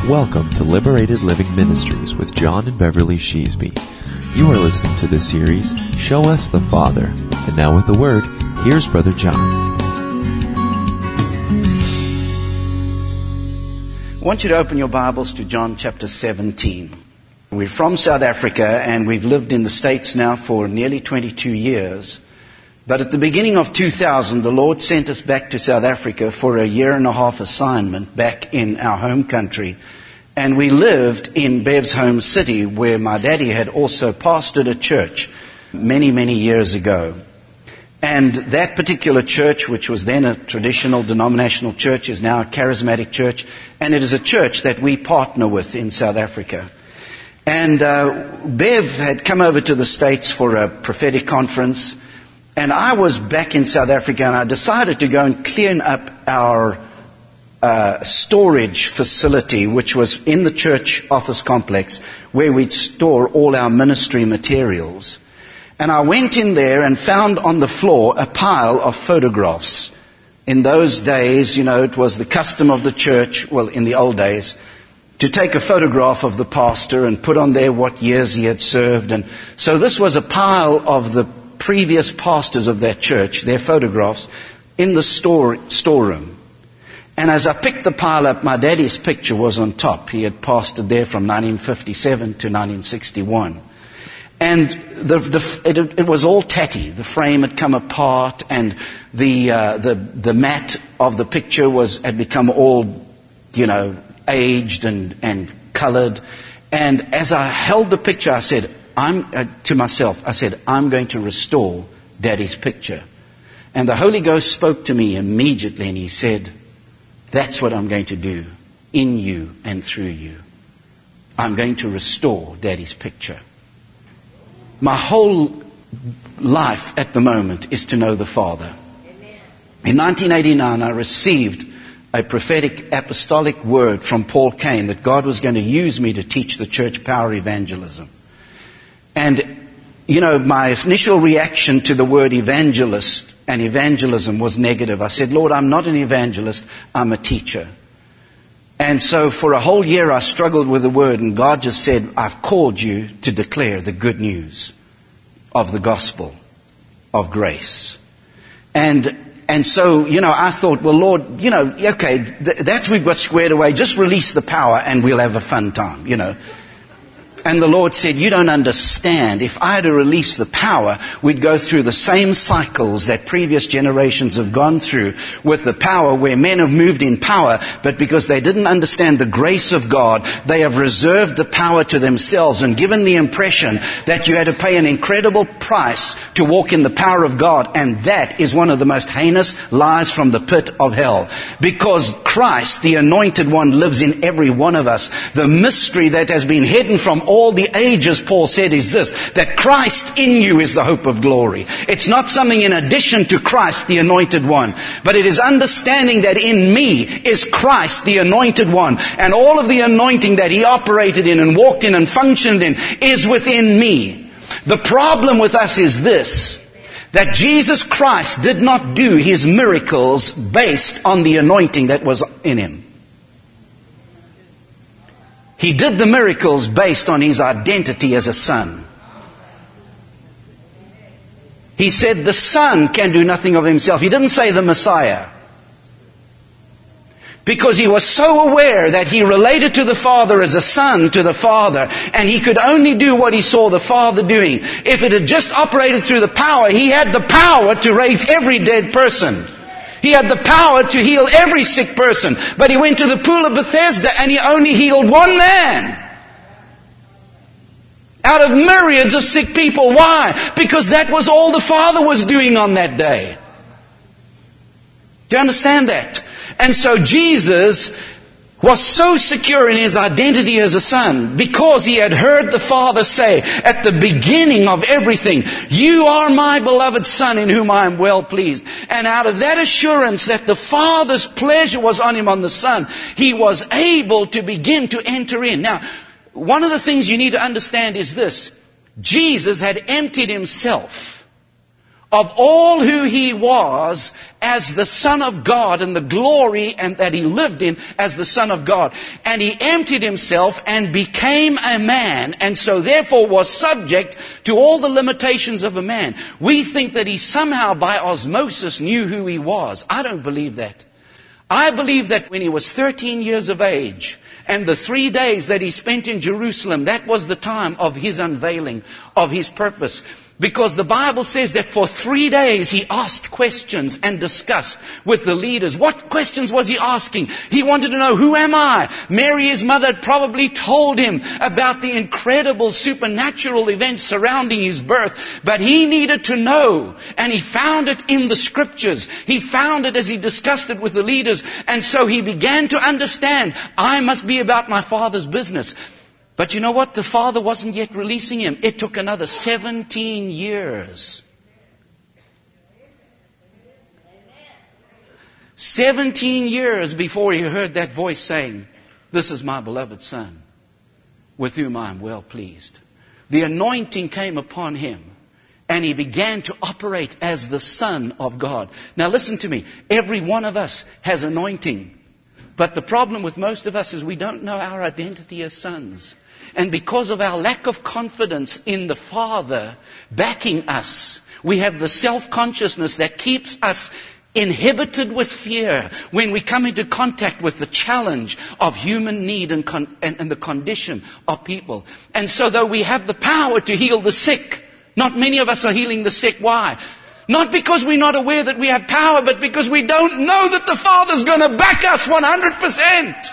Welcome to Liberated Living Ministries with John and Beverly Sheasby. You are listening to the series, Show Us the Father. And now with the Word, here's Brother John. I want you to open your Bibles to John chapter 17. We're from South Africa and we've lived in the States now for nearly 22 years. But at the beginning of 2000, the Lord sent us back to South Africa for a 1.5-year assignment back in our home country. And we lived in Bev's home city, where my daddy had also pastored a church many, many years ago. And that particular church, which was then a traditional denominational church, is now a charismatic church. And it is a church that we partner with in South Africa. And Bev had come over to the States for a prophetic conference. And I was back in South Africa, and I decided to go and clean up our storage facility, which was in the church office complex, where we'd store all our ministry materials. And I went in there and found on the floor a pile of photographs. In those days, it was the custom of the church, well, in the old days, to take a photograph of the pastor and put on there what years he had served. And so this was a pile of the previous pastors of that church, their photographs, in the storeroom. And as I picked the pile up, my daddy's picture was on top. He had pastored there from 1957 to 1961. And it was all tatty. The frame had come apart, and the mat of the picture had become all, aged and colored. And as I held the picture, I said, to myself, I'm going to restore Daddy's picture. And the Holy Ghost spoke to me immediately, and He said, that's what I'm going to do in you and through you. I'm going to restore Daddy's picture. My whole life at the moment is to know the Father. In 1989, I received a prophetic apostolic word from Paul Cain that God was going to use me to teach the church power evangelism. And, my initial reaction to the word evangelist and evangelism was negative. I said, Lord, I'm not an evangelist, I'm a teacher. And so for a whole year I struggled with the word, and God just said, I've called you to declare the good news of the gospel of grace. And so, I thought, well, Lord, okay, that's we've got squared away. Just release the power and we'll have a fun time, And the Lord said, you don't understand. If I had to release the power, we'd go through the same cycles that previous generations have gone through with the power, where men have moved in power, but because they didn't understand the grace of God, they have reserved the power to themselves and given the impression that you had to pay an incredible price to walk in the power of God. And that is one of the most heinous lies from the pit of hell. Because Christ, the Anointed One, lives in every one of us. The mystery that has been hidden from all the ages, Paul said, is this, that Christ in you is the hope of glory. It's not something in addition to Christ, the Anointed One, but it is understanding that in me is Christ, the Anointed One, and all of the anointing that He operated in and walked in and functioned in is within me. The problem with us is this, that Jesus Christ did not do His miracles based on the anointing that was in Him. He did the miracles based on His identity as a son. He said the Son can do nothing of Himself. He didn't say the Messiah. Because He was so aware that He related to the Father as a son to the Father, and He could only do what He saw the Father doing. If it had just operated through the power, He had the power to raise every dead person. He had the power to heal every sick person. But He went to the pool of Bethesda and He only healed one man out of myriads of sick people. Why? Because that was all the Father was doing on that day. Do you understand that? And so Jesus was so secure in His identity as a son because He had heard the Father say at the beginning of everything, you are my beloved Son in whom I am well pleased. And out of that assurance that the Father's pleasure was on Him, on the Son, He was able to begin to enter in. Now, one of the things you need to understand is this. Jesus had emptied Himself of all who He was as the Son of God and the glory and that He lived in as the Son of God. And He emptied Himself and became a man, and so therefore was subject to all the limitations of a man. We think that He somehow by osmosis knew who He was. I don't believe that. I believe that when He was 13 years of age, and the 3 days that He spent in Jerusalem, that was the time of His unveiling, of His purpose. Because the Bible says that for 3 days He asked questions and discussed with the leaders. What questions was He asking? He wanted to know, who am I? Mary, His mother, had probably told Him about the incredible supernatural events surrounding His birth. But He needed to know. And He found it in the Scriptures. He found it as He discussed it with the leaders. And so He began to understand, I must be about my Father's business. But you know what? The Father wasn't yet releasing Him. It took another 17 years. 17 years before He heard that voice saying, this is my beloved Son, with whom I am well pleased. The anointing came upon Him, and He began to operate as the Son of God. Now listen to me. Every one of us has anointing. But the problem with most of us is we don't know our identity as sons. And because of our lack of confidence in the Father backing us, we have the self-consciousness that keeps us inhibited with fear when we come into contact with the challenge of human need and the condition of people. And so though we have the power to heal the sick, not many of us are healing the sick. Why? Not because we're not aware that we have power, but because we don't know that the Father's going to back us 100%.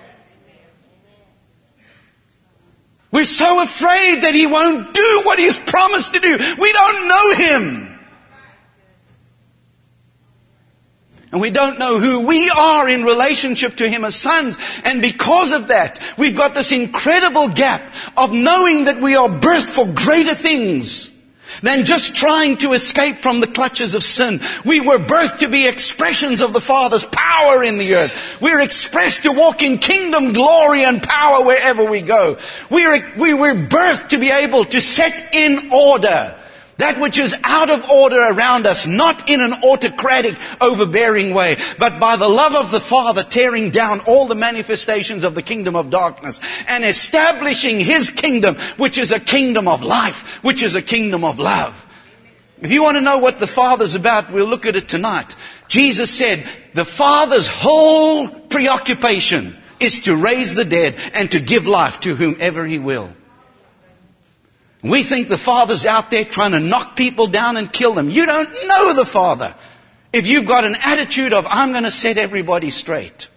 We're so afraid that He won't do what He's promised to do. We don't know Him. And we don't know who we are in relationship to Him as sons. And because of that, we've got this incredible gap of knowing that we are birthed for greater things than just trying to escape from the clutches of sin. We were birthed to be expressions of the Father's power in the earth. We're expressed to walk in kingdom glory and power wherever we go. We were birthed to be able to set in order that which is out of order around us, not in an autocratic, overbearing way, but by the love of the Father tearing down all the manifestations of the kingdom of darkness and establishing His kingdom, which is a kingdom of life, which is a kingdom of love. If you want to know what the Father's about, we'll look at it tonight. Jesus said the Father's whole preoccupation is to raise the dead and to give life to whomever He will. We think the Father's out there trying to knock people down and kill them. You don't know the Father if you've got an attitude of, I'm going to set everybody straight.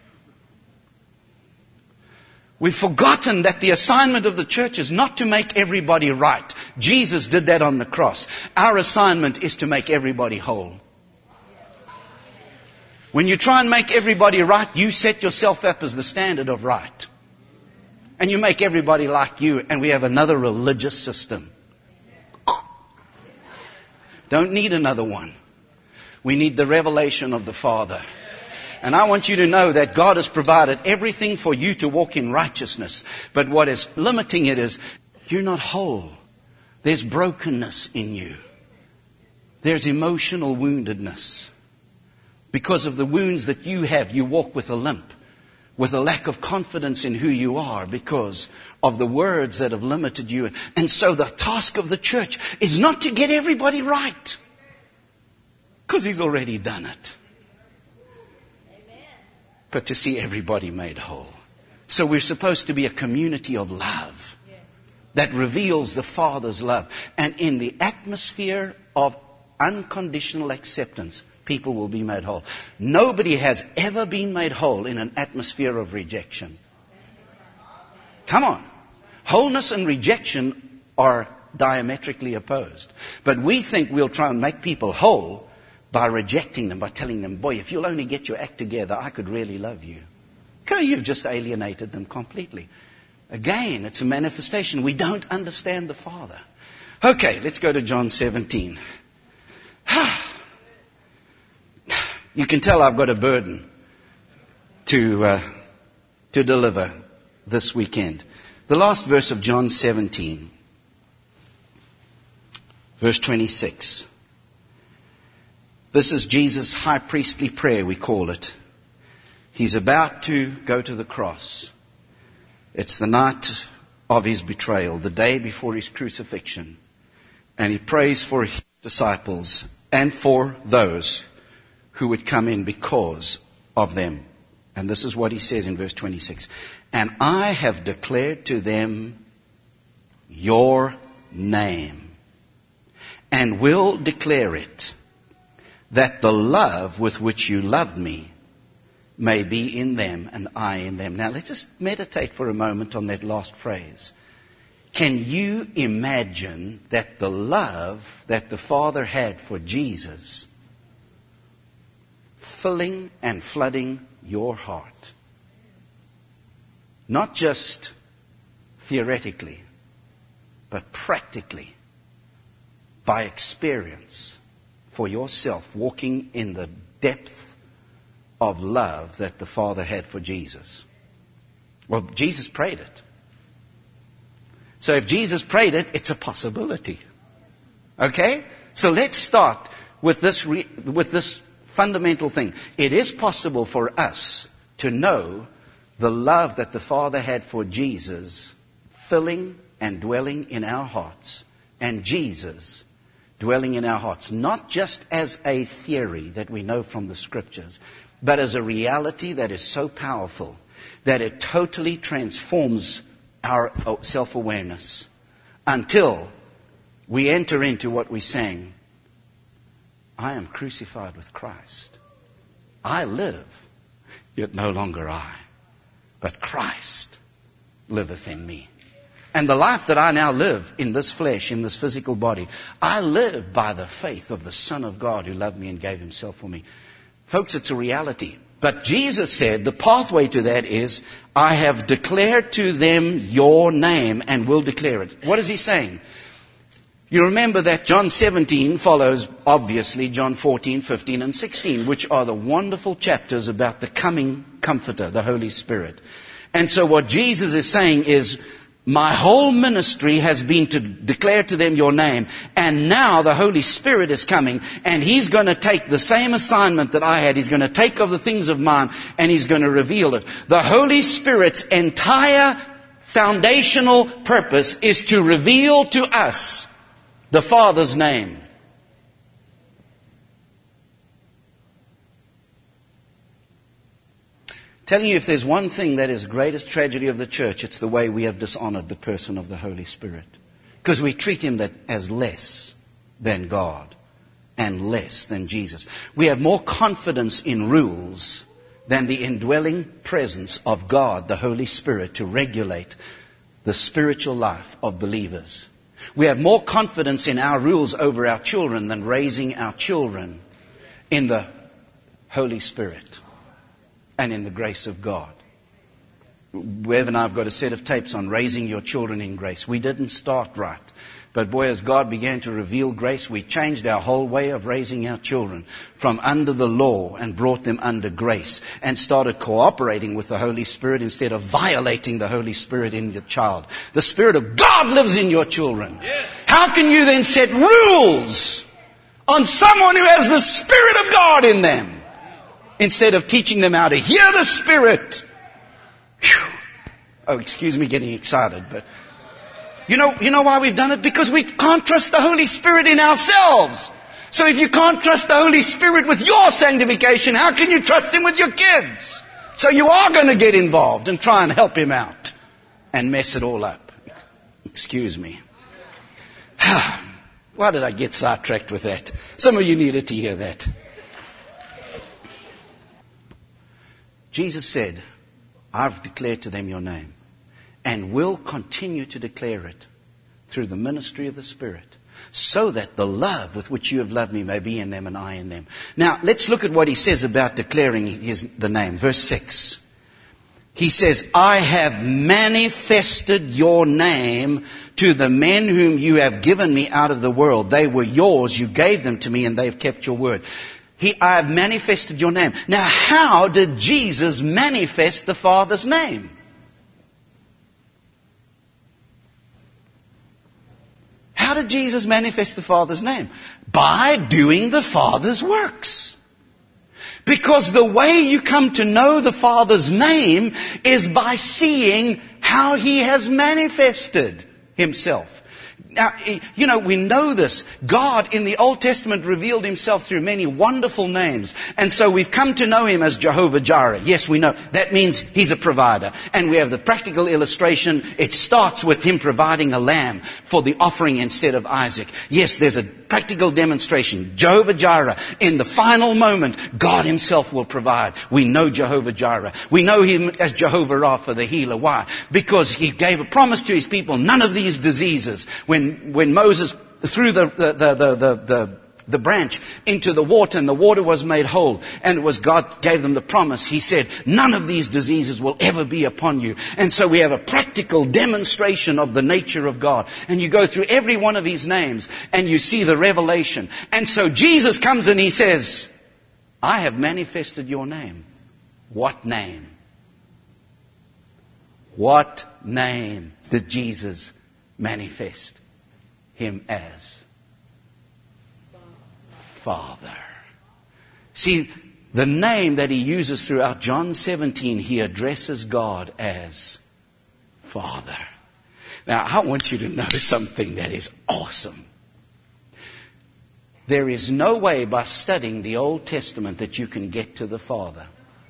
We've forgotten that the assignment of the church is not to make everybody right. Jesus did that on the cross. Our assignment is to make everybody whole. When you try and make everybody right, you set yourself up as the standard of right. And you make everybody like you, and we have another religious system. Don't need another one. We need the revelation of the Father. And I want you to know that God has provided everything for you to walk in righteousness. But what is limiting it is, you're not whole. There's brokenness in you. There's emotional woundedness. Because of the wounds that you have, you walk with a limp, with a lack of confidence in who you are because of the words that have limited you. And so the task of the church is not to get everybody right, because He's already done it, but to see everybody made whole. So we're supposed to be a community of love that reveals the Father's love. And in the atmosphere of unconditional acceptance, people will be made whole. Nobody has ever been made whole in an atmosphere of rejection. Come on. Wholeness and rejection are diametrically opposed. But we think we'll try and make people whole by rejecting them, by telling them, boy, if you'll only get your act together, I could really love you. Okay, you've just alienated them completely. Again, it's a manifestation. We don't understand the Father. Okay, let's go to John 17. You can tell I've got a burden to deliver this weekend. The last verse of John 17, verse 26. This is Jesus' high priestly prayer, we call it. He's about to go to the cross. It's the night of his betrayal, the day before his crucifixion. And he prays for his disciples and for those who would come in because of them. And this is what he says in verse 26. And I have declared to them your name, and will declare it, that the love with which you loved me may be in them and I in them. Now let's just meditate for a moment on that last phrase. Can you imagine that the love that the Father had for Jesus filling and flooding your heart? Not just theoretically, but practically, by experience, for yourself, walking in the depth of love that the Father had for Jesus. Well, Jesus prayed it. So if Jesus prayed it, it's a possibility. Okay? So let's start with this fundamental thing. It is possible for us to know the love that the Father had for Jesus filling and dwelling in our hearts, and Jesus dwelling in our hearts, not just as a theory that we know from the Scriptures, but as a reality that is so powerful that it totally transforms our self-awareness until we enter into what we sang. I am crucified with Christ. I live, yet no longer I, but Christ liveth in me. And the life that I now live in this flesh, in this physical body, I live by the faith of the Son of God who loved me and gave himself for me. Folks, it's a reality. But Jesus said the pathway to that is, I have declared to them your name and will declare it. What is he saying? You remember that John 17 follows, obviously, John 14, 15, and 16, which are the wonderful chapters about the coming Comforter, the Holy Spirit. And so what Jesus is saying is, my whole ministry has been to declare to them your name. And now the Holy Spirit is coming. And he's going to take the same assignment that I had. He's going to take of the things of mine. And he's going to reveal it. The Holy Spirit's entire foundational purpose is to reveal to us the Father's name. Telling you, if there's one thing that is the greatest tragedy of the church, it's the way we have dishonored the person of the Holy Spirit. Because we treat him as less than God and less than Jesus. We have more confidence in rules than the indwelling presence of God, the Holy Spirit, to regulate the spiritual life of believers. We have more confidence in our rules over our children than raising our children in the Holy Spirit and in the grace of God. Bev and I have got a set of tapes on raising your children in grace. We didn't start right. But boy, as God began to reveal grace, we changed our whole way of raising our children from under the law and brought them under grace and started cooperating with the Holy Spirit instead of violating the Holy Spirit in your child. The Spirit of God lives in your children. Yes. How can you then set rules on someone who has the Spirit of God in them instead of teaching them how to hear the Spirit? Whew. Oh, excuse me getting excited, but you know why we've done it? Because we can't trust the Holy Spirit in ourselves. So if you can't trust the Holy Spirit with your sanctification, how can you trust Him with your kids? So you are going to get involved and try and help Him out and mess it all up. Excuse me. Why did I get sidetracked with that? Some of you needed to hear that. Jesus said, I've declared to them your name, and will continue to declare it through the ministry of the Spirit, so that the love with which you have loved me may be in them and I in them. Now, let's look at what he says about declaring the name. Verse 6. He says, I have manifested your name to the men whom you have given me out of the world. They were yours, you gave them to me, and they've kept your word. I have manifested your name. Now, how did Jesus manifest the Father's name? how did Jesus manifest the Father's name? By doing the Father's works. Because the way you come to know the Father's name is by seeing how He has manifested Himself. Now, we know this. God in the Old Testament revealed Himself through many wonderful names. And so we've come to know Him as Jehovah Jireh. Yes, we know. That means He's a provider. And we have the practical illustration. It starts with Him providing a lamb for the offering instead of Isaac. Yes, there's a practical demonstration. Jehovah Jireh. In the final moment, God Himself will provide. We know Jehovah Jireh. We know Him as Jehovah Rapha, the healer. Why? Because He gave a promise to His people. None of these diseases. When Moses threw the branch into the water and the water was made whole, and it was God gave them the promise, He said, none of these diseases will ever be upon you. And so we have a practical demonstration of the nature of God. And you go through every one of His names and you see the revelation. And so Jesus comes and He says, I have manifested your name. What name? What name did Jesus manifest Him as? Father. See, the name that He uses throughout John 17, He addresses God as Father. Now, I want you to know something that is awesome. There is no way by studying the Old Testament that you can get to the Father.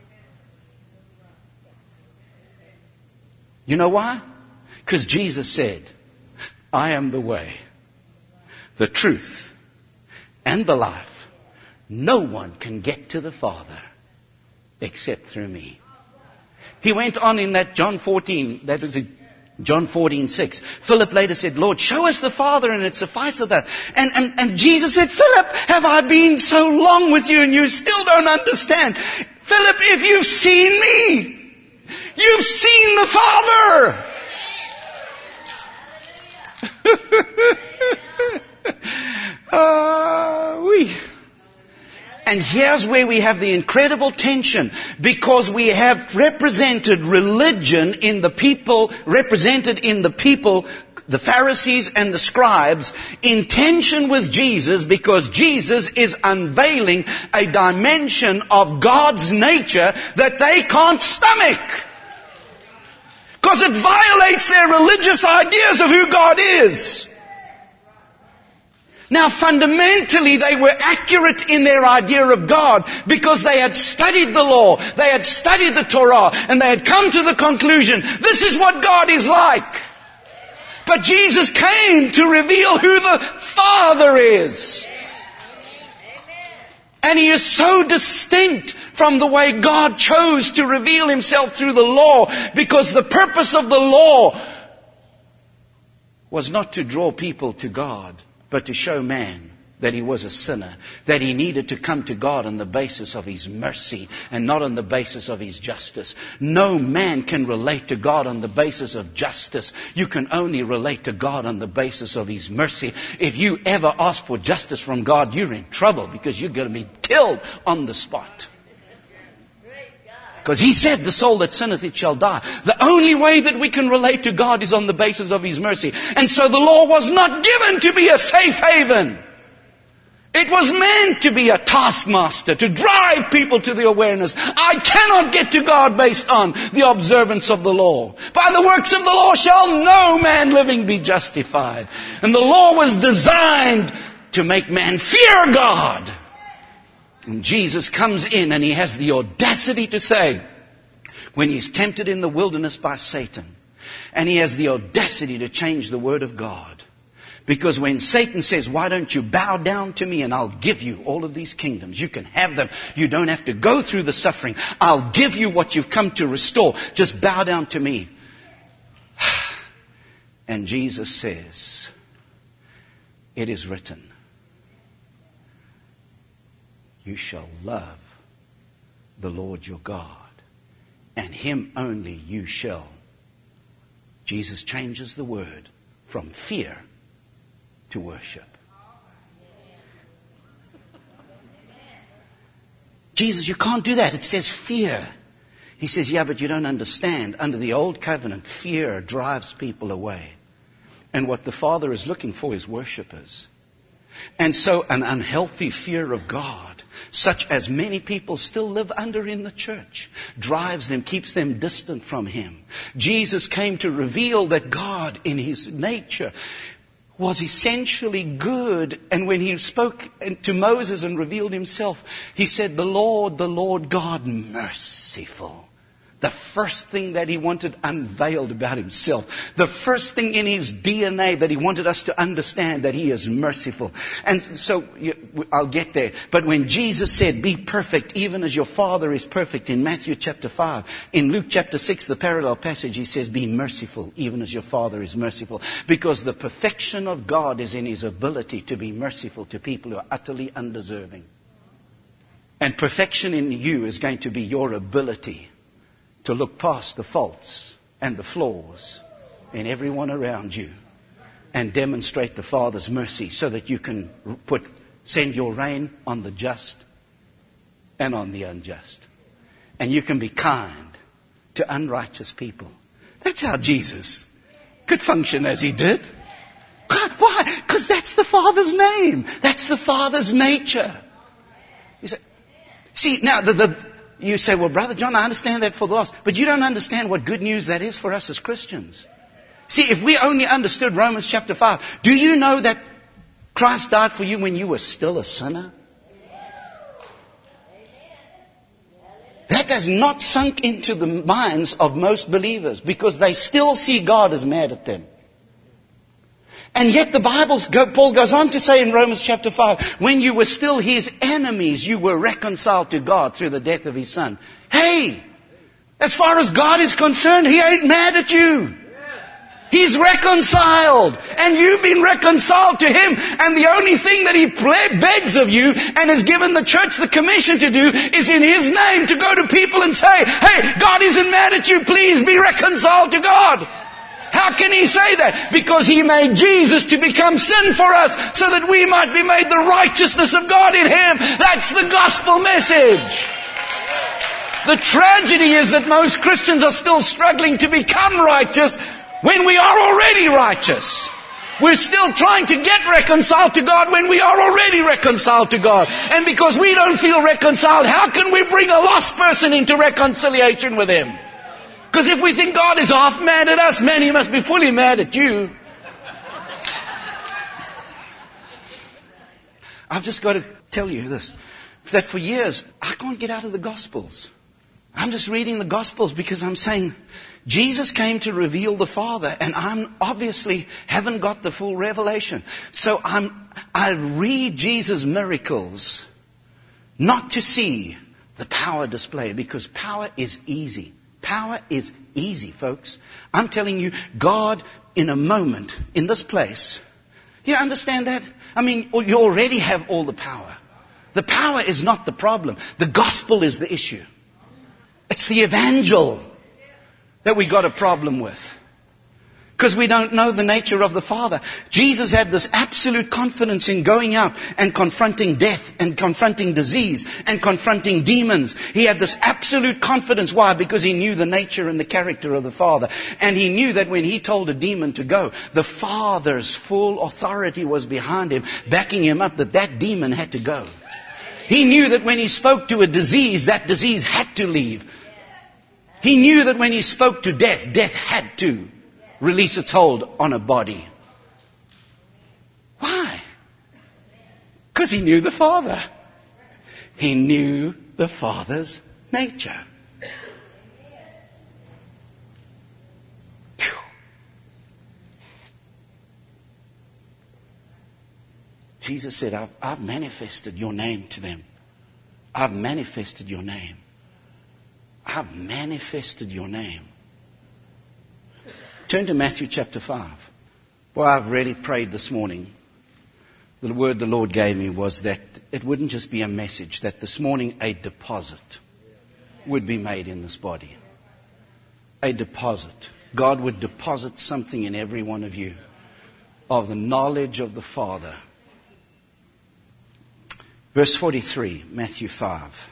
You know why? Because Jesus said, I am the way, the truth, and the life. No one can get to the Father except through me. He went on in that John 14, that was in John 14:6. Philip later said, Lord, show us the Father and it sufficeth us. And Jesus said, Philip, have I been so long with you and you still don't understand? Philip, if you've seen me, you've seen the Father. And here's where we have the incredible tension, because we have represented religion in the people, the Pharisees and the scribes, in tension with Jesus, because Jesus is unveiling a dimension of God's nature that they can't stomach. Because it violates their religious ideas of who God is. Now, fundamentally, they were accurate in their idea of God because they had studied the law, they had studied the Torah, and they had come to the conclusion, this is what God is like. But Jesus came to reveal who the Father is. And He is so distinct from the way God chose to reveal Himself through the law, because the purpose of the law was not to draw people to God, but to show man that he was a sinner, that he needed to come to God on the basis of His mercy and not on the basis of His justice. No man can relate to God on the basis of justice. You can only relate to God on the basis of His mercy. If you ever ask for justice from God, you're in trouble, because you're going to be killed on the spot. Because He said, the soul that sinneth, it shall die. The only way that we can relate to God is on the basis of His mercy. And so the law was not given to be a safe haven. It was meant to be a taskmaster, to drive people to the awareness, I cannot get to God based on the observance of the law. By the works of the law shall no man living be justified. And the law was designed to make man fear God. And Jesus comes in and He has the audacity to say, when He's tempted in the wilderness by Satan, and He has the audacity to change the Word of God. Because when Satan says, why don't you bow down to me and I'll give you all of these kingdoms. You can have them. You don't have to go through the suffering. I'll give you what you've come to restore. Just bow down to me. And Jesus says, it is written, you shall love the Lord your God, and Him only you shall. Jesus changes the word from fear to worship. Jesus, you can't do that. It says fear. He says, yeah, but you don't understand. Under the old covenant, fear drives people away. And what the Father is looking for is worshipers. And so an unhealthy fear of God, such as many people still live under in the church, drives them, keeps them distant from Him. Jesus came to reveal that God in His nature was essentially good. And when He spoke to Moses and revealed Himself, He said, the Lord God, merciful. The first thing that He wanted unveiled about Himself. The first thing in His DNA that He wanted us to understand, that He is merciful. And so, I'll get there. But when Jesus said, be perfect even as your Father is perfect, in Matthew chapter 5, in Luke chapter 6, the parallel passage, He says, be merciful even as your Father is merciful. Because the perfection of God is in His ability to be merciful to people who are utterly undeserving. And perfection in you is going to be your ability to look past the faults and the flaws in everyone around you and demonstrate the Father's mercy so that you can send your rain on the just and on the unjust. And you can be kind to unrighteous people. That's how Jesus could function as He did. Why? Because that's the Father's name. That's the Father's nature. You say, see, now you say, well, Brother John, I understand that for the lost. But you don't understand what good news that is for us as Christians. See, if we only understood Romans chapter 5, do you know that Christ died for you when you were still a sinner? That has not sunk into the minds of most believers because they still see God as mad at them. And yet Paul goes on to say in Romans chapter 5, when you were still His enemies, you were reconciled to God through the death of His Son. Hey, as far as God is concerned, He ain't mad at you. He's reconciled. And you've been reconciled to Him. And the only thing that He begs of you and has given the church the commission to do is in His name to go to people and say, hey, God isn't mad at you. Please be reconciled to God. How can He say that? Because He made Jesus to become sin for us so that we might be made the righteousness of God in Him. That's the gospel message. The tragedy is that most Christians are still struggling to become righteous when we are already righteous. We're still trying to get reconciled to God when we are already reconciled to God. And because we don't feel reconciled, how can we bring a lost person into reconciliation with Him? Because if we think God is half mad at us, man, He must be fully mad at you. I've just got to tell you this, that for years, I can't get out of the Gospels. I'm just reading the Gospels because I'm saying, Jesus came to reveal the Father, and I'm obviously haven't got the full revelation. So I read Jesus' miracles, not to see the power displayed, because power is easy. Power is easy, folks. I'm telling you, God, in a moment, in this place, you understand that? I mean, you already have all the power. The power is not the problem. The gospel is the issue. It's the evangel that we got a problem with. Because we don't know the nature of the Father. Jesus had this absolute confidence in going out and confronting death and confronting disease and confronting demons. He had this absolute confidence. Why? Because He knew the nature and the character of the Father. And He knew that when He told a demon to go, the Father's full authority was behind Him, backing Him up, that demon had to go. He knew that when He spoke to a disease, that disease had to leave. He knew that when He spoke to death, death had to release its hold on a body. Why? Because He knew the Father. He knew the Father's nature. Whew. Jesus said, I've manifested your name to them. I've manifested your name. I've manifested your name. Turn to Matthew chapter 5. Well, I've really prayed this morning. The word the Lord gave me was that it wouldn't just be a message, that this morning a deposit would be made in this body. A deposit. God would deposit something in every one of you of the knowledge of the Father. Verse 43, Matthew 5.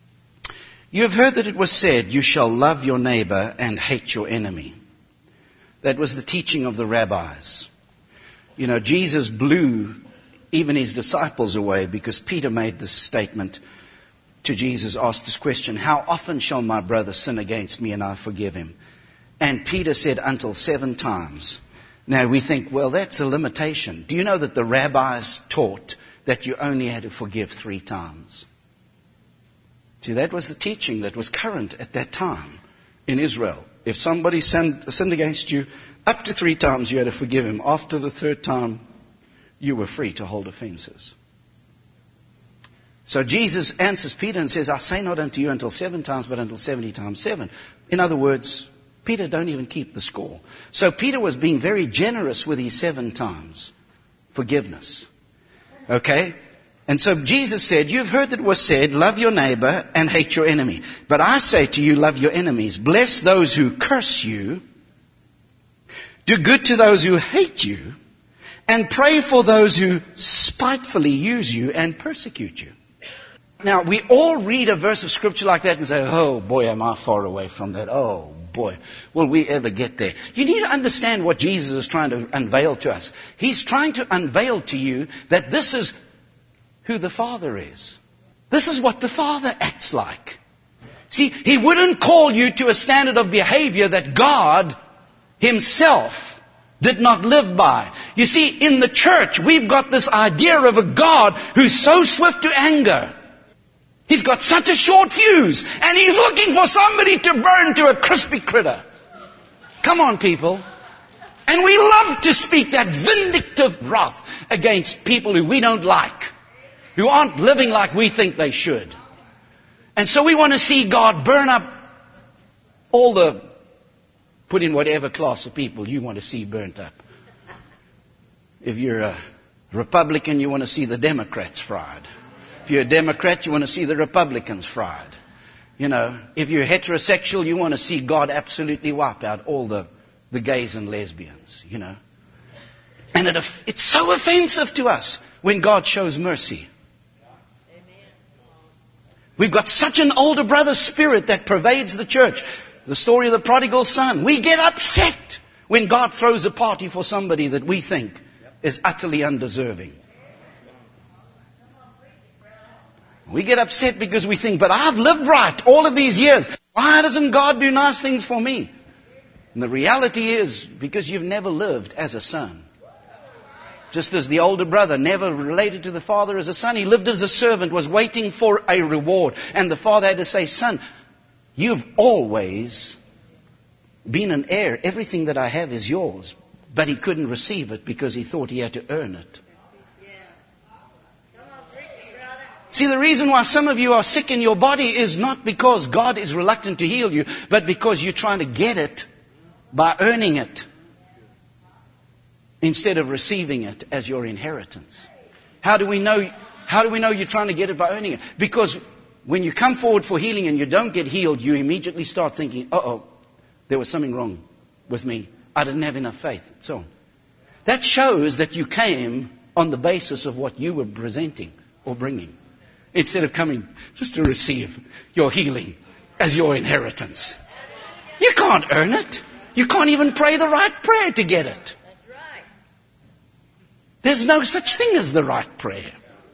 You have heard that it was said, you shall love your neighbor and hate your enemy. That was the teaching of the rabbis. You know, Jesus blew even his disciples away because Peter made this statement to Jesus, asked this question, how often shall my brother sin against me and I forgive him? And Peter said, until 7 times. Now we think, well, that's a limitation. Do you know that the rabbis taught that you only had to forgive 3 times? See, that was the teaching that was current at that time in Israel. If somebody sinned against you, up to 3 times you had to forgive him. After the 3rd time, you were free to hold offenses. So Jesus answers Peter and says, I say not unto you until 7 times, but until 70 times 7. In other words, Peter don't even keep the score. So Peter was being very generous with his 7 times forgiveness. Okay? And so Jesus said, you've heard that it was said, love your neighbor and hate your enemy. But I say to you, love your enemies. Bless those who curse you. Do good to those who hate you. And pray for those who spitefully use you and persecute you. Now, we all read a verse of Scripture like that and say, oh boy, am I far away from that. Oh boy, will we ever get there? You need to understand what Jesus is trying to unveil to us. He's trying to unveil to you that this is who the Father is. This is what the Father acts like. See, He wouldn't call you to a standard of behavior that God Himself did not live by. You see, in the church, we've got this idea of a God who's so swift to anger. He's got such a short fuse, and He's looking for somebody to burn to a crispy critter. Come on, people. And we love to speak that vindictive wrath against people who we don't like, who aren't living like we think they should. And so we want to see God burn up put in whatever class of people you want to see burnt up. If you're a Republican, you want to see the Democrats fried. If you're a Democrat, you want to see the Republicans fried. You know, if you're heterosexual, you want to see God absolutely wipe out all the gays and lesbians, you know. And it's so offensive to us when God shows mercy. We've got such an older brother spirit that pervades the church. The story of the prodigal son. We get upset when God throws a party for somebody that we think is utterly undeserving. We get upset because we think, but I've lived right all of these years. Why doesn't God do nice things for me? And the reality is, because you've never lived as a son. Just as the older brother never related to the father as a son, he lived as a servant, was waiting for a reward. And the father had to say, son, you've always been an heir. Everything that I have is yours. But he couldn't receive it because he thought he had to earn it. See, the reason why some of you are sick in your body is not because God is reluctant to heal you, but because you're trying to get it by earning it instead of receiving it as your inheritance. How do we know you're trying to get it by earning it? Because when you come forward for healing and you don't get healed, you immediately start thinking, there was something wrong with me. I didn't have enough faith. So on. That shows that you came on the basis of what you were presenting or bringing, instead of coming just to receive your healing as your inheritance. You can't earn it. You can't even pray the right prayer to get it. There's no such thing as the right prayer.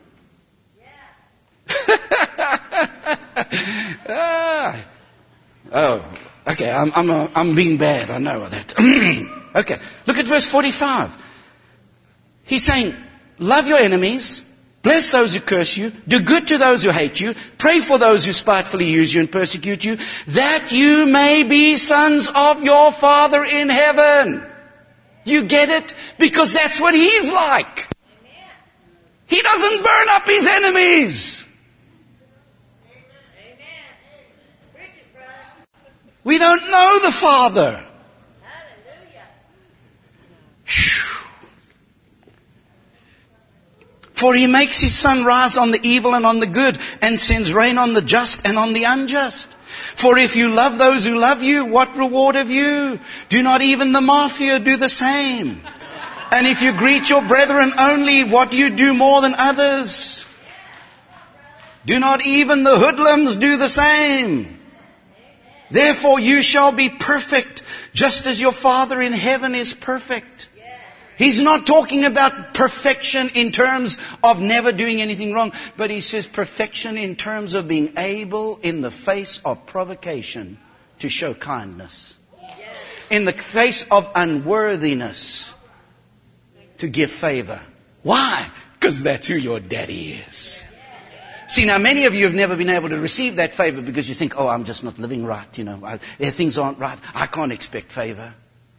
Okay, I'm being bad. I know that. Okay, look at verse 45. He's saying, love your enemies, bless those who curse you, do good to those who hate you, pray for those who spitefully use you and persecute you, that you may be sons of your Father in heaven. You get it? Because that's what He's like. He doesn't burn up His enemies. We don't know the Father. For He makes His sun rise on the evil and on the good, and sends rain on the just and on the unjust. For if you love those who love you, what reward have you? Do not even the mafia do the same? And if you greet your brethren only, what do you do more than others? Do not even the hoodlums do the same? Therefore you shall be perfect, just as your Father in heaven is perfect. He's not talking about perfection in terms of never doing anything wrong, but he says perfection in terms of being able, in the face of provocation, to show kindness. In the face of unworthiness, to give favor. Why? Because that's who your daddy is. See, now many of you have never been able to receive that favor because you think, oh, I'm just not living right. Things aren't right. I can't expect favor.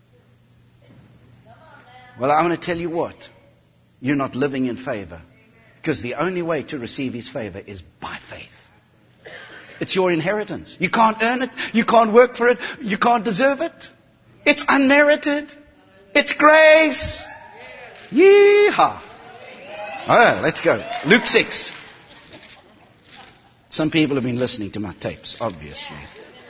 Well, I'm going to tell you what. You're not living in favor. Because the only way to receive His favor is by faith. It's your inheritance. You can't earn it. You can't work for it. You can't deserve it. It's unmerited. It's grace. Yeehaw. Oh, let's go. Luke 6. Some people have been listening to my tapes, obviously.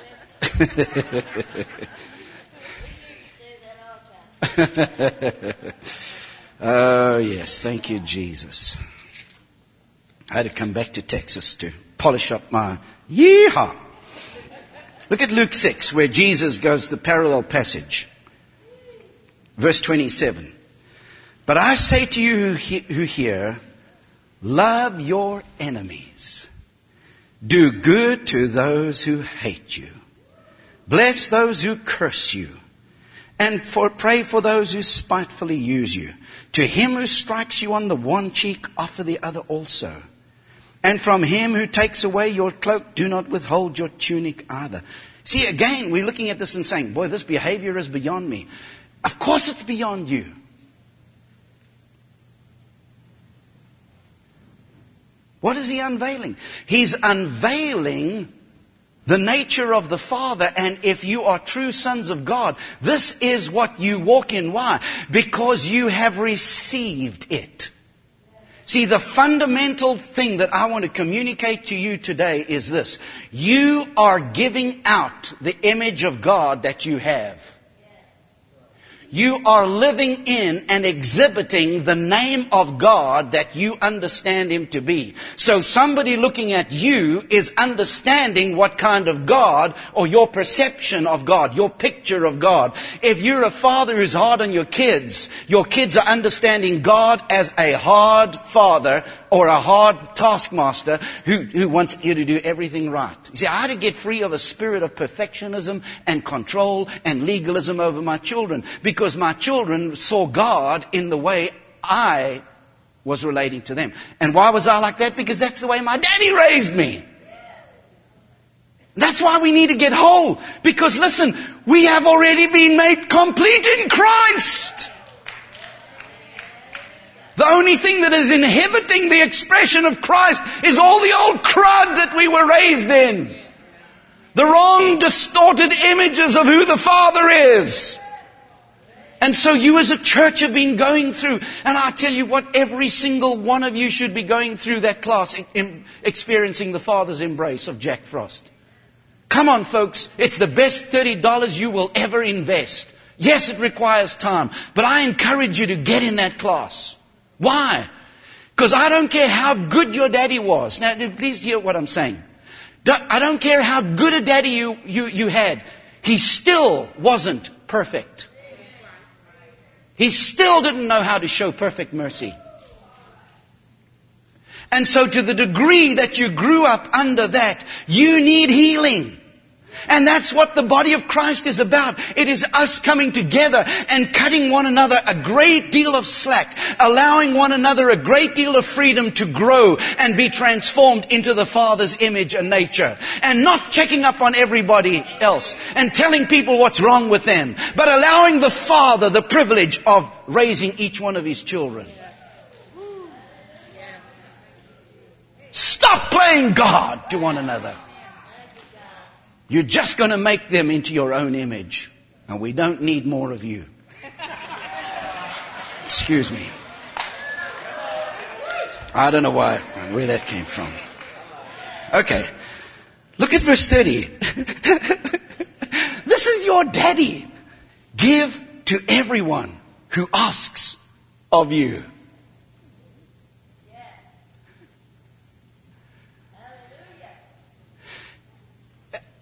Oh, yes. Thank you, Jesus. I had to come back to Texas to polish up my yeehaw. Look at Luke 6, where Jesus goes the parallel passage. Verse 27. But I say to you who hear, love your enemies. Do good to those who hate you. Bless those who curse you. And pray for those who spitefully use you. To him who strikes you on the one cheek, offer the other also. And from him who takes away your cloak, do not withhold your tunic either. See, again, we're looking at this and saying, boy, this behavior is beyond me. Of course it's beyond you. What is he unveiling? He's unveiling the nature of the Father, and if you are true sons of God, this is what you walk in. Why? Because you have received it. See, the fundamental thing that I want to communicate to you today is this. You are giving out the image of God that you have. You are living in and exhibiting the name of God that you understand Him to be. So somebody looking at you is understanding what kind of God, or your perception of God, your picture of God. If you're a father who's hard on your kids are understanding God as a hard father or a hard taskmaster who wants you to do everything right. You see, I had to get free of a spirit of perfectionism and control and legalism over my children, because my children saw God in the way I was relating to them. And why was I like that? Because that's the way my daddy raised me. That's why we need to get whole. Because listen, we have already been made complete in Christ. The only thing that is inhibiting the expression of Christ is all the old crud that we were raised in. The wrong, distorted images of who the Father is. And so you as a church have been going through, and I tell you what, every single one of you should be going through that class, experiencing the Father's embrace of Jack Frost. Come on, folks, it's the best $30 you will ever invest. Yes, it requires time, but I encourage you to get in that class. Why? Because I don't care how good your daddy was. Now, please hear what I'm saying. I don't care how good a daddy you had. He still wasn't perfect. He still didn't know how to show perfect mercy. And so to the degree that you grew up under that, you need healing. And that's what the body of Christ is about. It is us coming together and cutting one another a great deal of slack, allowing one another a great deal of freedom to grow and be transformed into the Father's image and nature. And not checking up on everybody else and telling people what's wrong with them, but allowing the Father the privilege of raising each one of His children. Stop playing God to one another. You're just going to make them into your own image. And we don't need more of you. Excuse me. I don't know where that came from. Okay. Look at verse 30. This is your daddy. Give to everyone who asks of you.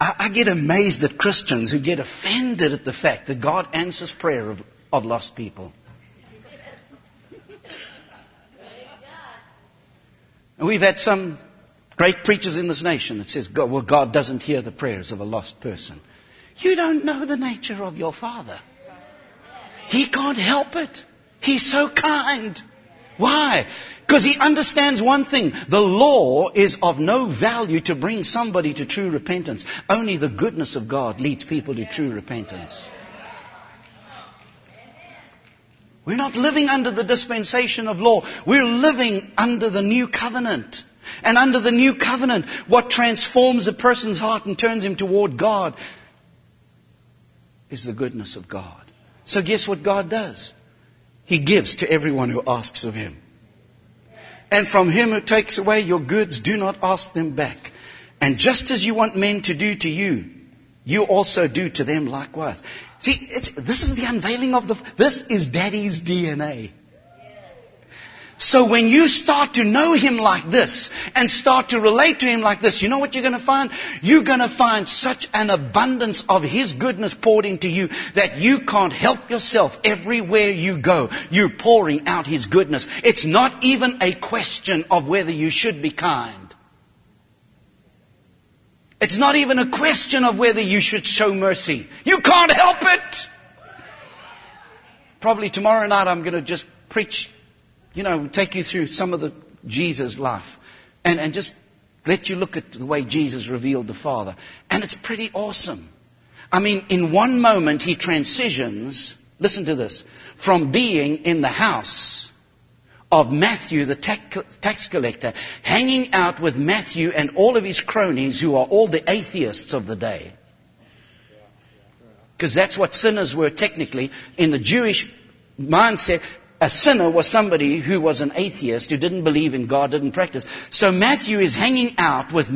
I get amazed at Christians who get offended at the fact that God answers prayer of lost people. And we've had some great preachers in this nation that says, God doesn't hear the prayers of a lost person. You don't know the nature of your Father. He can't help it. He's so kind. Why? Because He understands one thing. The law is of no value to bring somebody to true repentance. Only the goodness of God leads people to true repentance. We're not living under the dispensation of law. We're living under the new covenant. And under the new covenant, what transforms a person's heart and turns him toward God is the goodness of God. So guess what God does? He gives to everyone who asks of Him. And from Him who takes away your goods, do not ask them back. And just as you want men to do to you, you also do to them likewise. See, this is the unveiling of this is Daddy's DNA. So when you start to know Him like this and start to relate to Him like this, you know what you're going to find? You're going to find such an abundance of His goodness poured into you that you can't help yourself. Everywhere you go, you're pouring out His goodness. It's not even a question of whether you should be kind. It's not even a question of whether you should show mercy. You can't help it. Probably tomorrow night I'm going to just preach, take you through some of the Jesus life. And just let you look at the way Jesus revealed the Father. And it's pretty awesome. I mean, in one moment He transitions, listen to this, from being in the house of Matthew, the tax collector, hanging out with Matthew and all of his cronies who are all the atheists of the day. Because that's what sinners were technically. In the Jewish mindset, a sinner was somebody who was an atheist, who didn't believe in God, didn't practice. So Matthew is hanging out with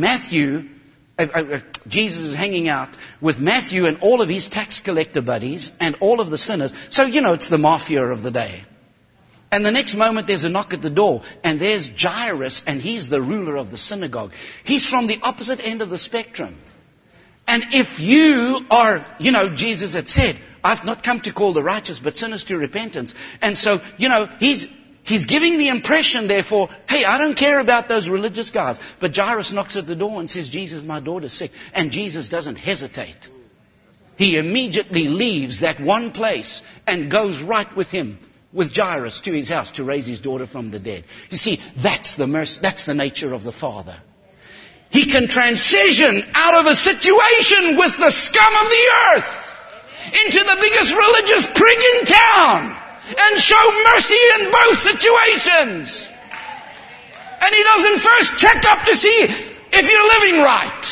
Jesus is hanging out with Matthew and all of his tax collector buddies and all of the sinners. So, it's the mafia of the day. And the next moment there's a knock at the door, and there's Jairus, and he's the ruler of the synagogue. He's from the opposite end of the spectrum. And if you are, Jesus had said, I've not come to call the righteous, but sinners to repentance. And so, he's giving the impression, therefore, hey, I don't care about those religious guys. But Jairus knocks at the door and says, Jesus, my daughter's sick. And Jesus doesn't hesitate. He immediately leaves that one place and goes right with him, with Jairus, to his house to raise his daughter from the dead. You see, that's the mercy, that's the nature of the Father. He can transition out of a situation with the scum of the earth into the biggest religious prig in town and show mercy in both situations. And He doesn't first check up to see if you're living right.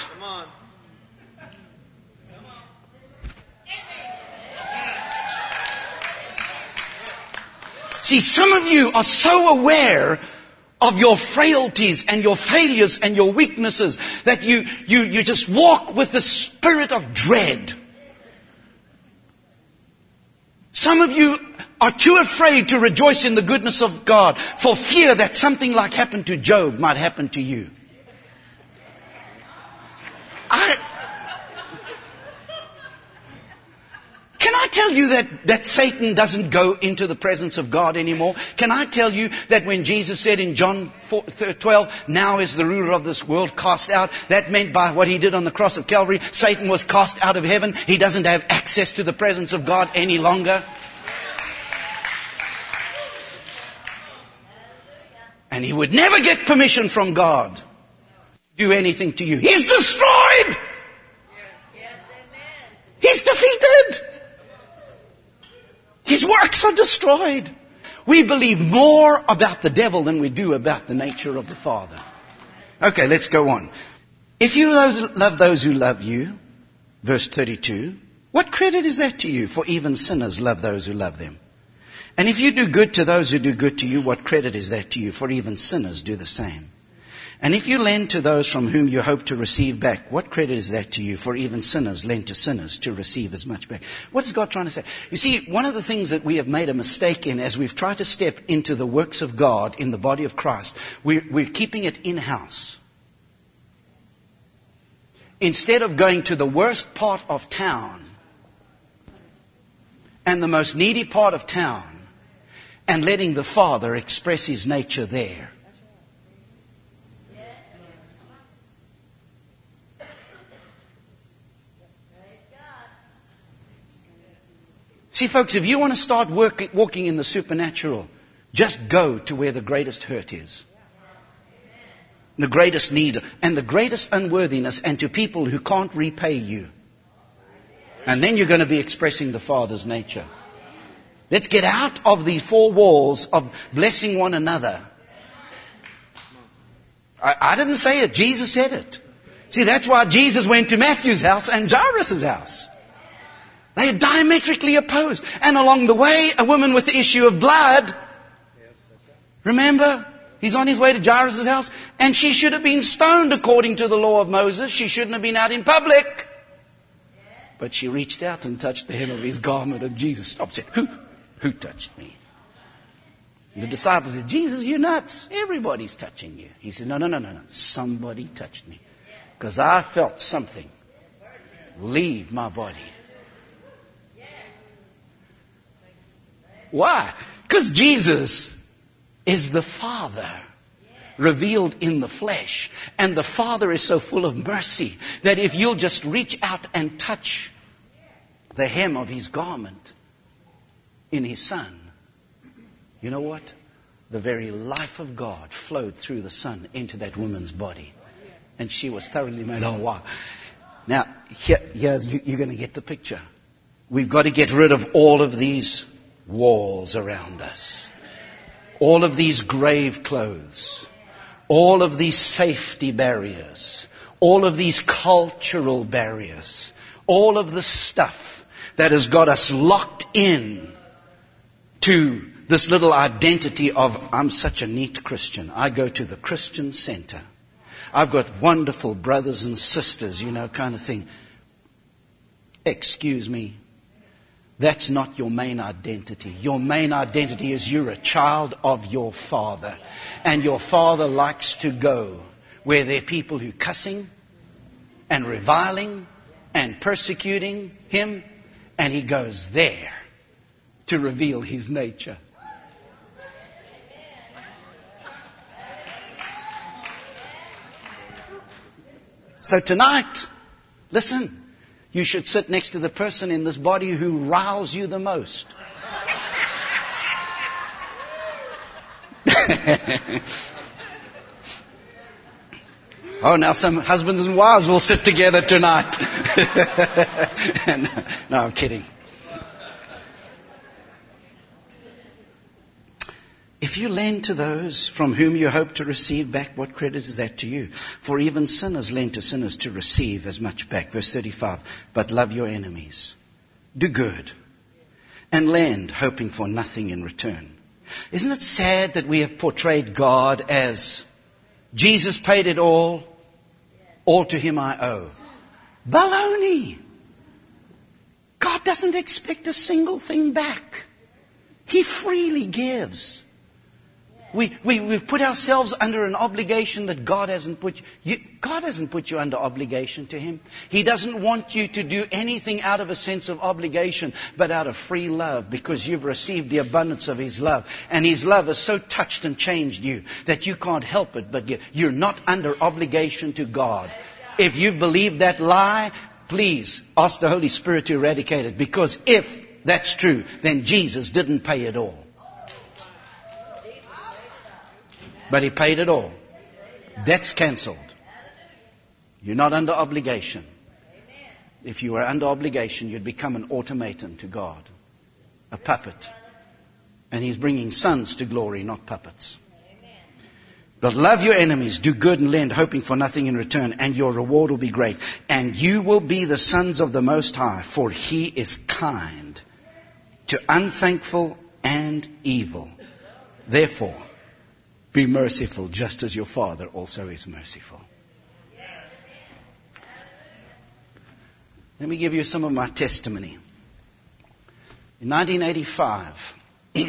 See, some of you are so aware of your frailties and your failures and your weaknesses that you just walk with the spirit of dread. Some of you are too afraid to rejoice in the goodness of God for fear that something like happened to Job might happen to you. Can I tell you that Satan doesn't go into the presence of God anymore? Can I tell you that when Jesus said in John 12, now is the ruler of this world cast out, that meant by what He did on the cross of Calvary, Satan was cast out of heaven. He doesn't have access to the presence of God any longer. And he would never get permission from God to do anything to you. He's destroyed! He's defeated! His works are destroyed. We believe more about the devil than we do about the nature of the Father. Okay, let's go on. If you love those who love you, verse 32, what credit is that to you? For even sinners love those who love them. And if you do good to those who do good to you, what credit is that to you? For even sinners do the same. And if you lend to those from whom you hope to receive back, what credit is that to you? For even sinners lend to sinners to receive as much back. What is God trying to say? You see, one of the things that we have made a mistake in as we've tried to step into the works of God in the body of Christ, we're keeping it in-house. instead of going to the worst part of town and the most needy part of town and letting the Father express His nature there. See, folks, if you want to start walking in the supernatural, just go to where the greatest hurt is, the greatest need, and the greatest unworthiness, and to people who can't repay you. And then you're going to be expressing the Father's nature. Let's get out of the four walls of blessing one another. I didn't say it. Jesus said it. See, that's why Jesus went to Matthew's house and Jairus' house. They are diametrically opposed. And along the way, a woman with the issue of blood. Remember? He's on his way to Jairus' house. And she should have been stoned according to the law of Moses. She shouldn't have been out in public. But she reached out and touched the hem of his garment. And Jesus stopped and said, Who touched me? And the disciples said, Jesus, you're nuts. Everybody's touching you. He said, No. Somebody touched me. Because I felt something leave my body. Why? Because Jesus is the Father revealed in the flesh. And the Father is so full of mercy that if you'll just reach out and touch the hem of His garment in His Son, you know what? The very life of God flowed through the Son into that woman's body. And she was thoroughly made. Oh, wow. Now, here's you're going to get the picture. We've got to get rid of all of these walls around us. All of these grave clothes. All of these safety barriers. All of these cultural barriers. All of the stuff that has got us locked in to this little identity of, I'm such a neat Christian. I go to the Christian center. I've got wonderful brothers and sisters, kind of thing. Excuse me. That's not your main identity. Your main identity is you're a child of your Father. And your Father likes to go where there are people who are cussing and reviling and persecuting Him. And He goes there to reveal His nature. So tonight, listen. You should sit next to the person in this body who riles you the most. Oh, now some husbands and wives will sit together tonight. No, I'm kidding. If you lend to those from whom you hope to receive back, what credit is that to you? For even sinners lend to sinners to receive as much back. Verse 35, but love your enemies. Do good. And lend, hoping for nothing in return. Isn't it sad that we have portrayed God as Jesus paid it all to Him I owe? Baloney! God doesn't expect a single thing back. He freely gives. We've put ourselves under an obligation that God hasn't put you. God hasn't put you under obligation to Him. He doesn't want you to do anything out of a sense of obligation, but out of free love, because you've received the abundance of His love. And His love has so touched and changed you that you can't help it but you're not under obligation to God. If you believe that lie, please ask the Holy Spirit to eradicate it. Because if that's true, then Jesus didn't pay it all. But He paid it all. Debt's cancelled. You're not under obligation. If you were under obligation, you'd become an automaton to God. A puppet. And He's bringing sons to glory, not puppets. But love your enemies, do good and lend, hoping for nothing in return, and your reward will be great. And you will be the sons of the Most High, for He is kind to unthankful and evil. Therefore, be merciful, just as your Father also is merciful. Let me give you some of my testimony. In 1985,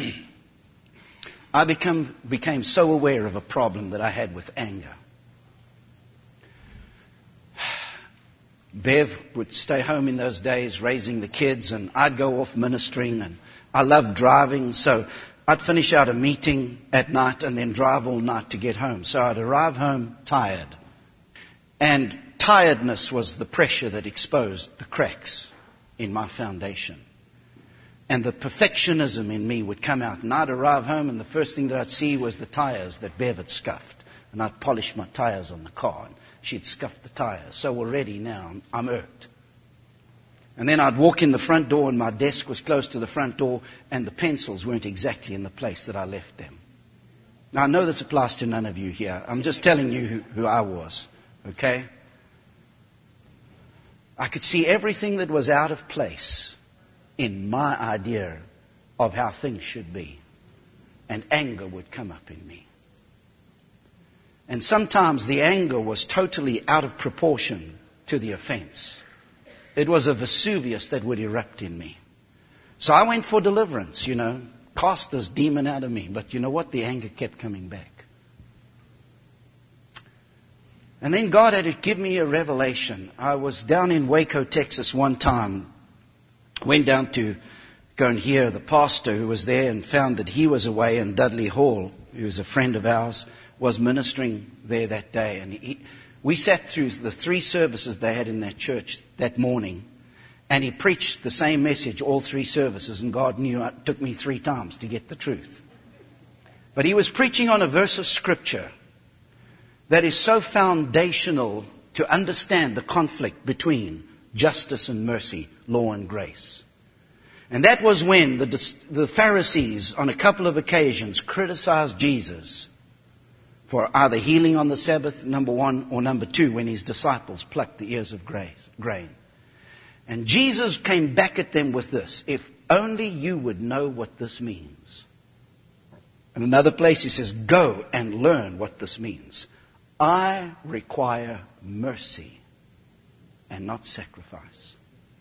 I became so aware of a problem that I had with anger. Bev would stay home in those days raising the kids, and I'd go off ministering, and I loved driving, so I'd finish out a meeting at night and then drive all night to get home. So I'd arrive home tired. And tiredness was the pressure that exposed the cracks in my foundation. And the perfectionism in me would come out. And I'd arrive home, and the first thing that I'd see was the tires that Bev had scuffed. And I'd polish my tires on the car, and she'd scuffed the tires. So already now I'm irked. And then I'd walk in the front door, and my desk was close to the front door, and the pencils weren't exactly in the place that I left them. Now, I know this applies to none of you here. I'm just telling you who I was, okay? I could see everything that was out of place in my idea of how things should be. And anger would come up in me. And sometimes the anger was totally out of proportion to the offense. It was a Vesuvius that would erupt in me. So I went for deliverance, cast this demon out of me. But you know what? The anger kept coming back. And then God had to give me a revelation. I was down in Waco, Texas one time. Went down to go and hear the pastor who was there, and found that he was away, and Dudley Hall, who was a friend of ours, was ministering there that day. And we sat through the 3 services they had in that church that morning. And he preached the same message all 3 services. And God knew it took me 3 times to get the truth. But he was preaching on a verse of Scripture that is so foundational to understand the conflict between justice and mercy, law and grace. And that was when the Pharisees, on a couple of occasions, criticized Jesus for either healing on the Sabbath, number 1, or number 2, when his disciples plucked the ears of grain. And Jesus came back at them with this: if only you would know what this means. In another place he says, go and learn what this means. I require mercy and not sacrifice.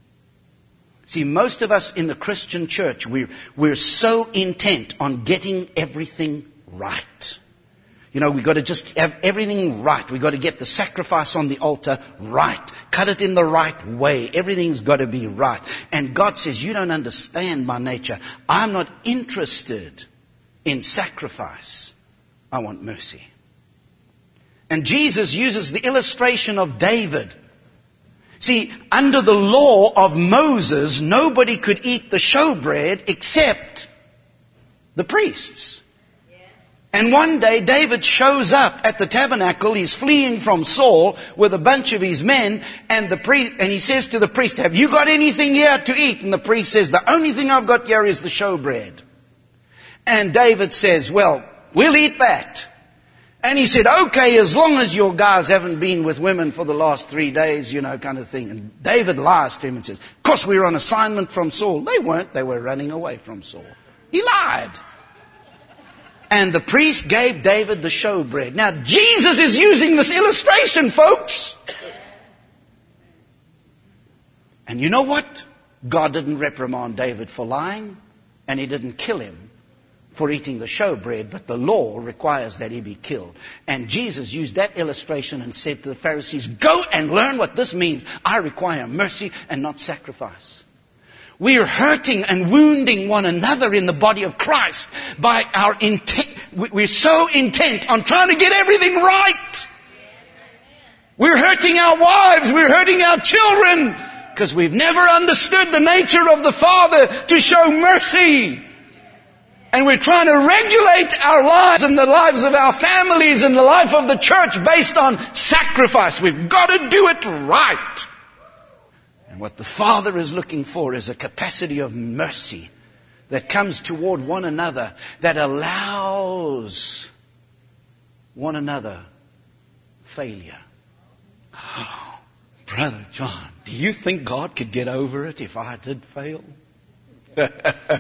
See, most of us in the Christian church, we're so intent on getting everything right. We've got to just have everything right. We've got to get the sacrifice on the altar right. Cut it in the right way. Everything's got to be right. And God says, you don't understand my nature. I'm not interested in sacrifice. I want mercy. And Jesus uses the illustration of David. See, under the law of Moses, nobody could eat the showbread except the priests. And one day David shows up at the tabernacle. He's fleeing from Saul with a bunch of his men, and he says to the priest, have you got anything here to eat? And the priest says, the only thing I've got here is the showbread. And David says, well, we'll eat that. And he said, okay, as long as your guys haven't been with women for the last 3 days, kind of thing. And David lies to him and says, of course we were on assignment from Saul. They weren't. They were running away from Saul. He lied. And the priest gave David the showbread. Now, Jesus is using this illustration, folks. And you know what? God didn't reprimand David for lying, and he didn't kill him for eating the showbread, but the law requires that he be killed. And Jesus used that illustration and said to the Pharisees, go and learn what this means. I require mercy and not sacrifice. We are hurting and wounding one another in the body of Christ by our intent. We're so intent on trying to get everything right. We're hurting our wives. We're hurting our children because we've never understood the nature of the Father to show mercy. And we're trying to regulate our lives and the lives of our families and the life of the church based on sacrifice. We've got to do it right. What the Father is looking for is a capacity of mercy that comes toward one another, that allows one another failure. Oh, Brother John, do you think God could get over it if I did fail? Come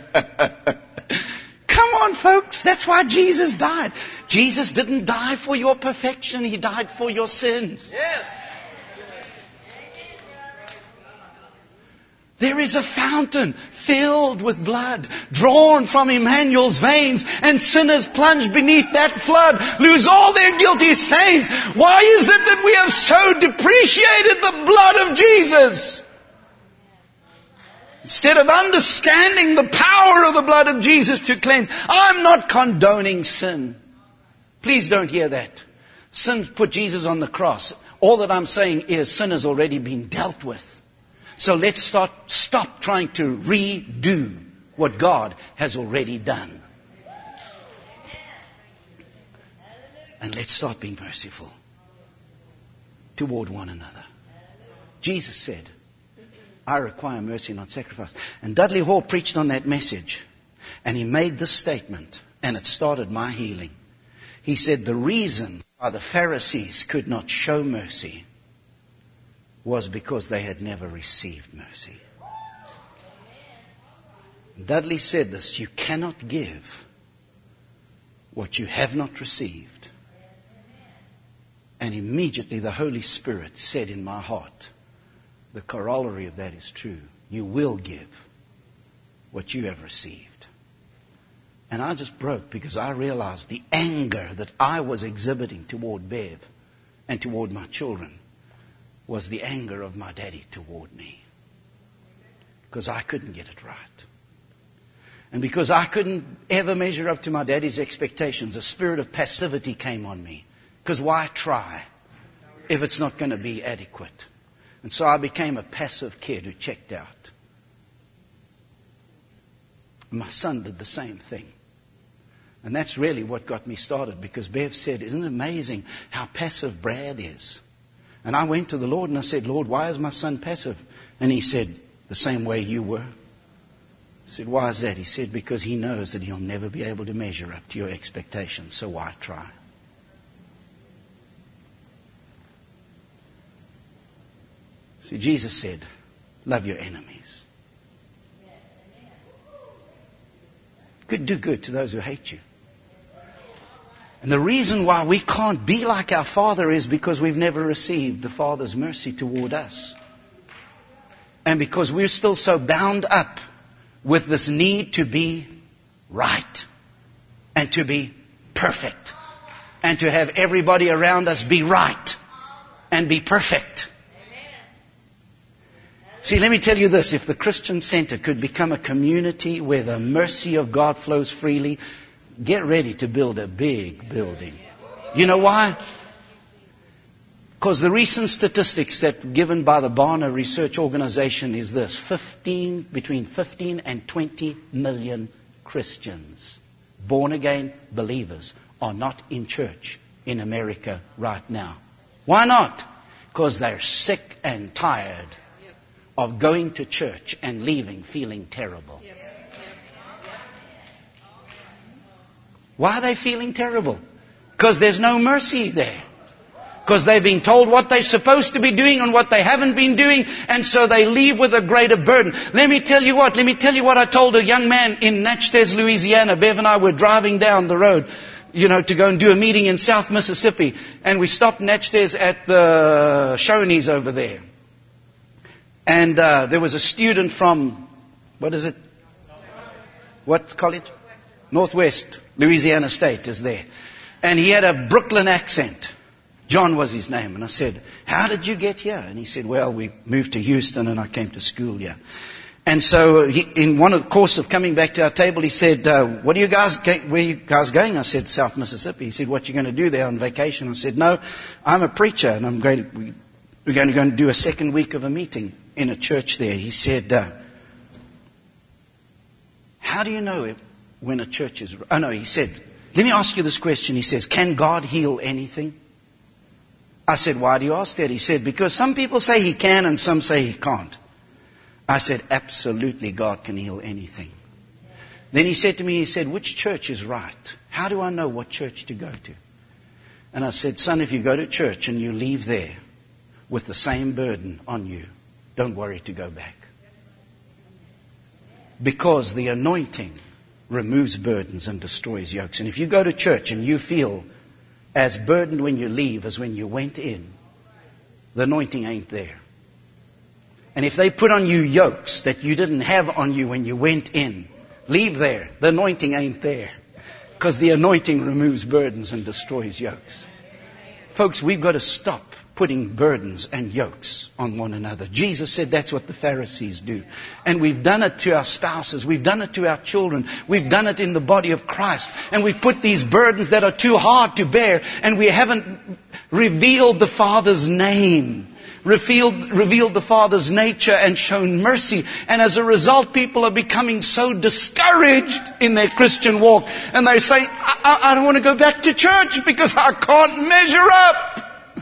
on, folks. That's why Jesus died. Jesus didn't die for your perfection. He died for your sin. Yes. There is a fountain filled with blood, drawn from Emmanuel's veins, and sinners plunge beneath that flood, lose all their guilty stains. Why is it that we have so depreciated the blood of Jesus? Instead of understanding the power of the blood of Jesus to cleanse. I'm not condoning sin. Please don't hear that. Sin put Jesus on the cross. All that I'm saying is sin has already been dealt with. So let's stop trying to redo what God has already done. And let's start being merciful toward one another. Jesus said, I require mercy, not sacrifice. And Dudley Hall preached on that message. And he made this statement, and it started my healing. He said, the reason why the Pharisees could not show mercy was because they had never received mercy. Dudley said this, you cannot give what you have not received. And immediately the Holy Spirit said in my heart, the corollary of that is true. You will give what you have received. And I just broke because I realized the anger that I was exhibiting toward Bev and toward my children was the anger of my daddy toward me. Because I couldn't get it right. And because I couldn't ever measure up to my daddy's expectations, a spirit of passivity came on me. Because why try if it's not going to be adequate? And so I became a passive kid who checked out. My son did the same thing. And that's really what got me started, because Bev said, isn't it amazing how passive Brad is? And I went to the Lord and I said, Lord, why is my son passive? And he said, the same way you were. I said, why is that? He said, because he knows that he'll never be able to measure up to your expectations, so why try? See, Jesus said, love your enemies. Do good to those who hate you. And the reason why we can't be like our Father is because we've never received the Father's mercy toward us. And because we're still so bound up with this need to be right and to be perfect and to have everybody around us be right and be perfect. See, let me tell you this. If the Christian Center could become a community where the mercy of God flows freely, get ready to build a big building. You know why? Because the recent statistics that given by the Barna Research Organization is this. Between 15 and 20 million Christians, born-again believers, are not in church in America right now. Why not? Because they're sick and tired of going to church and leaving feeling terrible. Why are they feeling terrible? Because there's no mercy there. Because they've been told what they're supposed to be doing and what they haven't been doing, and so they leave with a greater burden. Let me tell you what I told a young man in Natchez, Louisiana. Bev and I were driving down the road, to go and do a meeting in South Mississippi. And we stopped Natchez at the Shoney's over there. And there was a student from, what college? Northwest Louisiana State is there. And he had a Brooklyn accent. John was his name. And I said, how did you get here? And he said, well, we moved to Houston and I came to school here. And so in one of the course of coming back to our table, he said, where are you guys going? I said, South Mississippi. He said, what are you going to do there on vacation? I said, no, I'm a preacher and we're going to go and do a second week of a meeting in a church there. He said, how do you know when a church is... Oh no, he said, let me ask you this question. He says, can God heal anything? I said, why do you ask that? He said, because some people say he can and some say he can't. I said, absolutely, God can heal anything. Then he said to me, which church is right? How do I know what church to go to? And I said, son, if you go to church and you leave there with the same burden on you, don't worry to go back. Because the anointing removes burdens and destroys yokes. And if you go to church and you feel as burdened when you leave as when you went in, the anointing ain't there. And if they put on you yokes that you didn't have on you when you went in, leave there. The anointing ain't there. Because the anointing removes burdens and destroys yokes. Folks, we've got to stop putting burdens and yokes on one another. Jesus said that's what the Pharisees do. And we've done it to our spouses. We've done it to our children. We've done it in the body of Christ. And we've put these burdens that are too hard to bear. And we haven't revealed the Father's name. Revealed the Father's nature and shown mercy. And as a result, people are becoming so discouraged in their Christian walk. And they say, I don't want to go back to church because I can't measure up.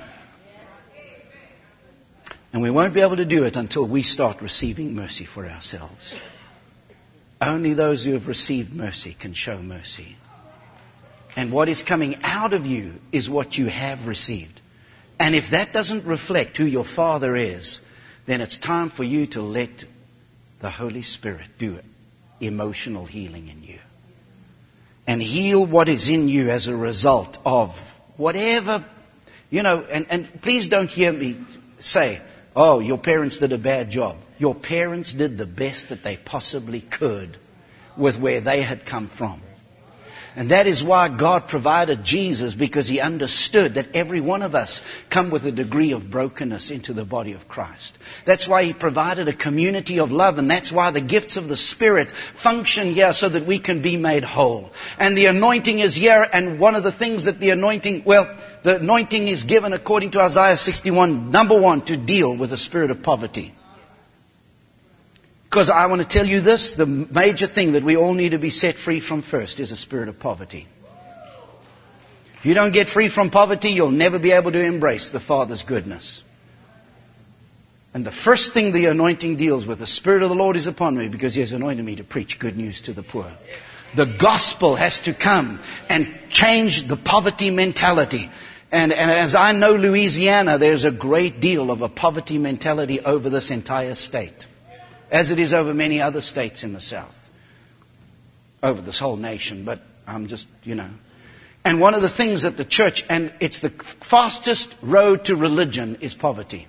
And we won't be able to do it until we start receiving mercy for ourselves. Only those who have received mercy can show mercy. And what is coming out of you is what you have received. And if that doesn't reflect who your Father is, then it's time for you to let the Holy Spirit do emotional healing in you. And heal what is in you as a result of whatever, and please don't hear me say, oh, your parents did a bad job. Your parents did the best that they possibly could with where they had come from. And that is why God provided Jesus, because He understood that every one of us come with a degree of brokenness into the body of Christ. That's why He provided a community of love, and that's why the gifts of the Spirit function here so that we can be made whole. And the anointing is here, and one of the things that the anointing is given according to Isaiah 61, number one, to deal with the spirit of poverty. Because I want to tell you this, the major thing that we all need to be set free from first is a spirit of poverty. If you don't get free from poverty, you'll never be able to embrace the Father's goodness. And the first thing the anointing deals with, the Spirit of the Lord is upon me because He has anointed me to preach good news to the poor. The gospel has to come and change the poverty mentality. And as I know Louisiana, there's a great deal of a poverty mentality over this entire state, as it is over many other states in the South, over this whole nation. But I'm just, And one of the things that the church, and it's the fastest road to religion, is poverty.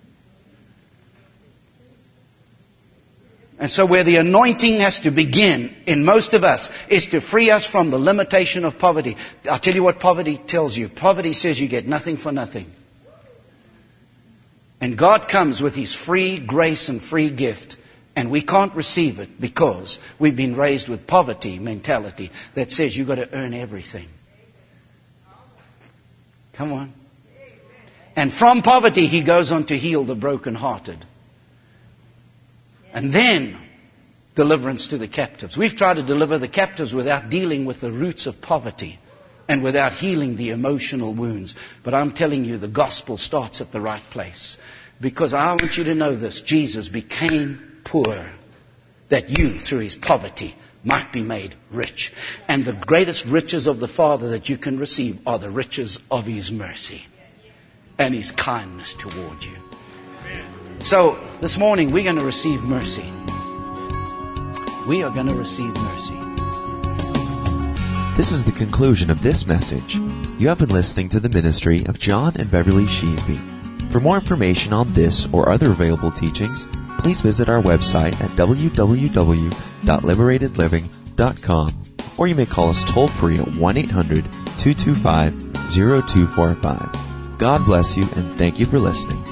And so where the anointing has to begin in most of us is to free us from the limitation of poverty. I'll tell you what poverty tells you. Poverty says you get nothing for nothing. And God comes with His free grace and free gift. And we can't receive it because we've been raised with poverty mentality that says you've got to earn everything. Come on. And from poverty He goes on to heal the brokenhearted. And then deliverance to the captives. We've tried to deliver the captives without dealing with the roots of poverty and without healing the emotional wounds. But I'm telling you, the gospel starts at the right place. Because I want you to know this. Jesus became poor that you, through His poverty, might be made rich. And the greatest riches of the Father that you can receive are the riches of His mercy and His kindness toward you. So, this morning we're going to receive mercy. We are going to receive mercy. This is the conclusion of this message. You have been listening to the ministry of John and Beverly Sheasby. For more information on this or other available teachings, please visit our website at www.liberatedliving.com, or you may call us toll-free at 1-800-225-0245. God bless you, and thank you for listening.